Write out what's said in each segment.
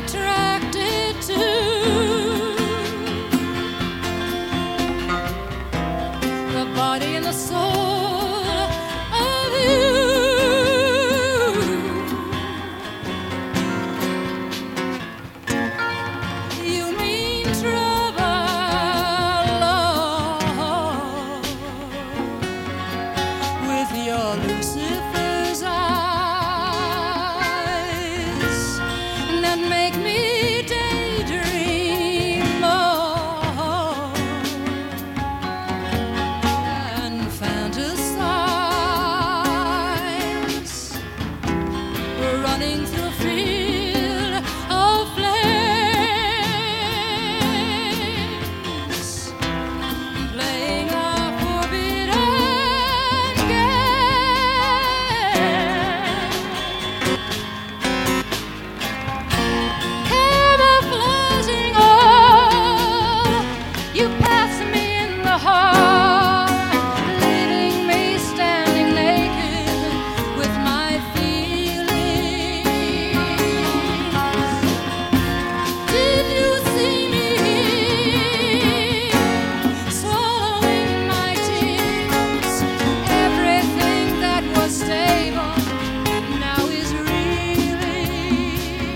attracted to. The body and the soul of you. You mean trouble, Lord, with your Lucifer's eyes that make me daydream more and fantasize, running through a field of flames, playing a forbidden game, camouflaging all. You pass me in the hall, leaving me standing naked with my feelings. Did you see me swallowing my tears? Everything that was stable now is reeling.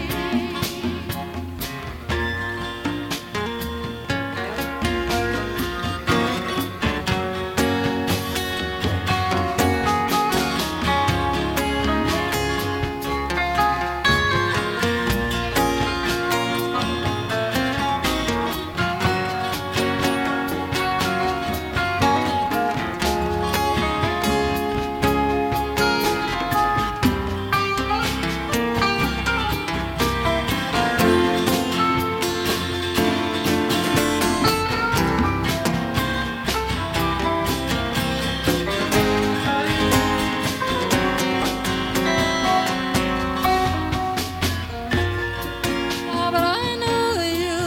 Oh, but I know you,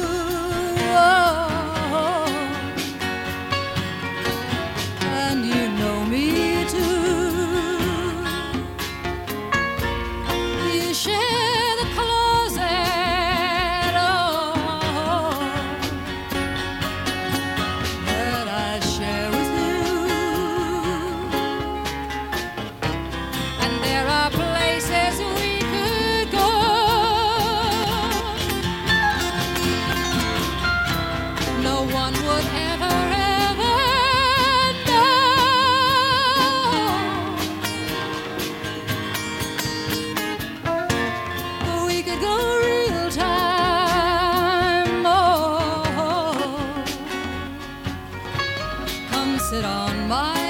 oh, and you know me too. You share the closet, oh, that I share with you, and there are places we could go. No one would ever, ever know. We could go real time, oh. Come sit on my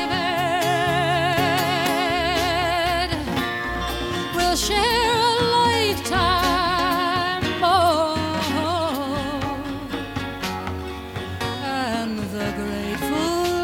bed. We'll share a lifetime, oh, and the Grateful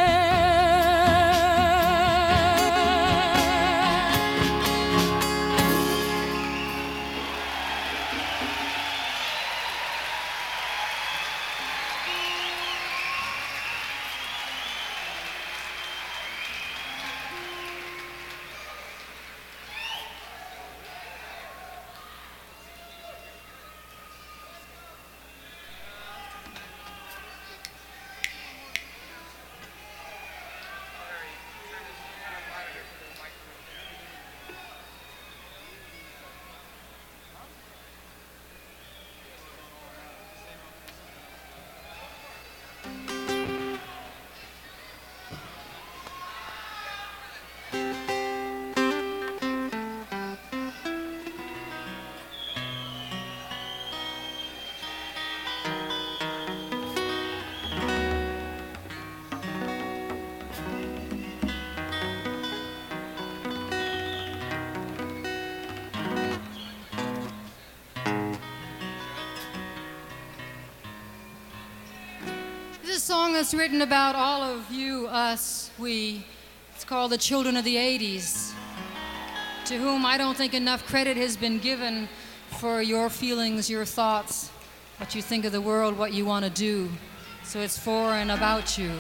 This is a song that's written about all of you, us, we. It's called The Children of the 80s, to whom I don't think enough credit has been given for your feelings, your thoughts, what you think of the world, what you want to do. So it's for and about you.